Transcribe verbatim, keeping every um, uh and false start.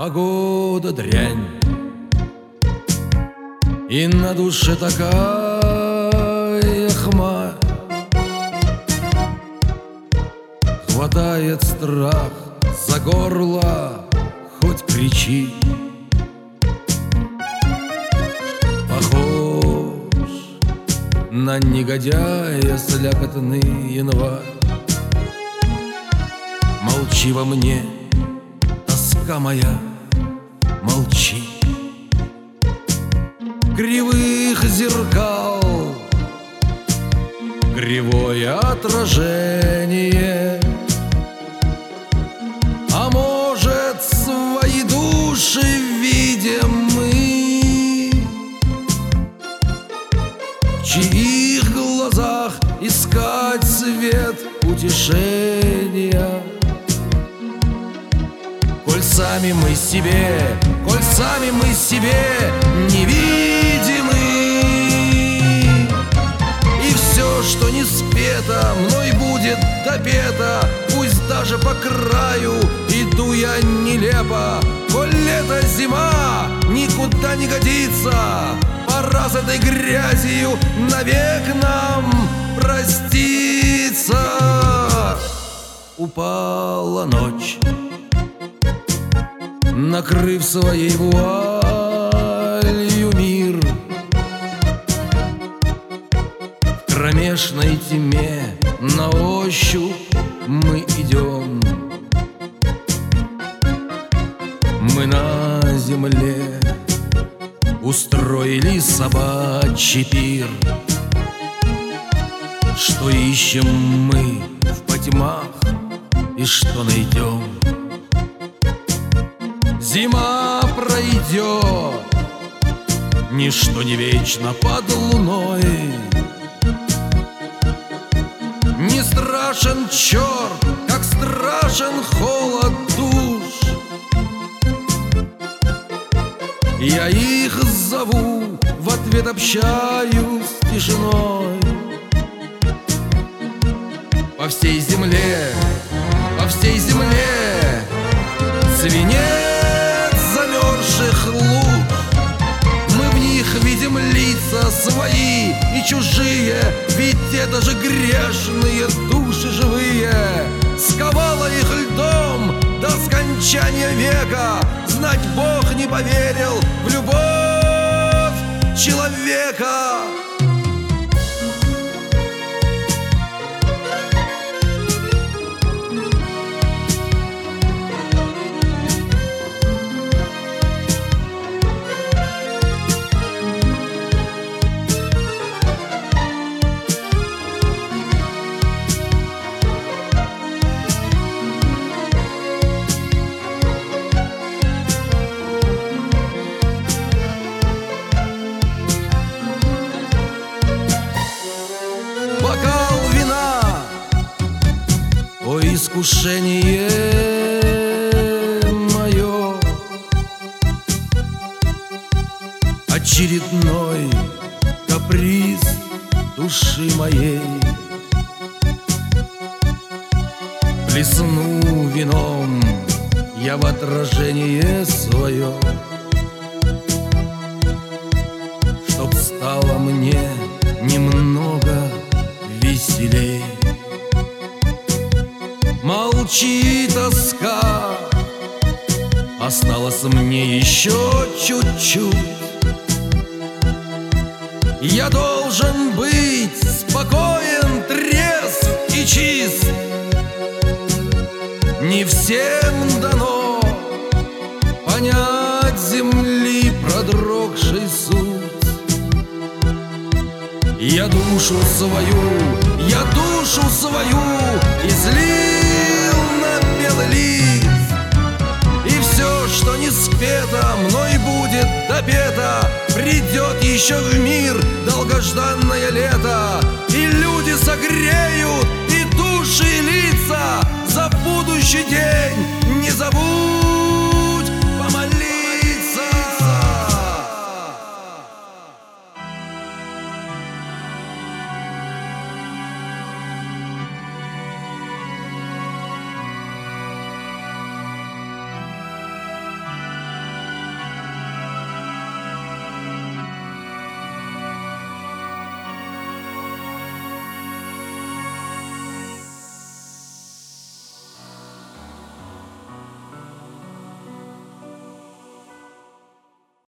Погода дрянь, и на душе такая хмарь. Хватает страх за горло, хоть кричи. Похож на негодяя слякотный январь. Молчи во мне, тоска моя, молчи. Кривых зеркал, кривое отражение, а может, свои души видим мы, в чьих глазах искать свет утешения. Коль сами мы себе, коль сами мы себе невидимы, и все, что не спето, мной будет допето. Пусть даже по краю иду я нелепо. Коль лето, зима никуда не годится, пора с этой грязью навек нам проститься. Упала ночь, накрыв своей вуалью мир. В кромешной тьме на ощупь мы идем. Мы на земле устроили собачий пир. Что ищем мы в потьмах и что найдем? Зима пройдет, ничто не вечно под луной. Не страшен черт, как страшен холод душ. Я их зову, в ответ общаюсь с тишиной. По всей земле, по всей земле свинец замерзших луг. Мы в них видим лица свои и чужие, ведь это же грешные души живые. Сковала их льдом до скончания века. Знать Бог не поверил в любовь человека. Бокал вина, о искушение мое, очередной каприз души моей. Плесну вином я в отражение свое, чтоб стало мне немного веселей. Молчи, тоска, осталось мне еще чуть-чуть. Я должен быть спокоен, трезв и чист. Не всем дано понять земли продрогший суть. Я душу свою, я душу свою излил на белый лист. И все, что не спето, мной будет допето. Придет еще в мир долгожданное лето.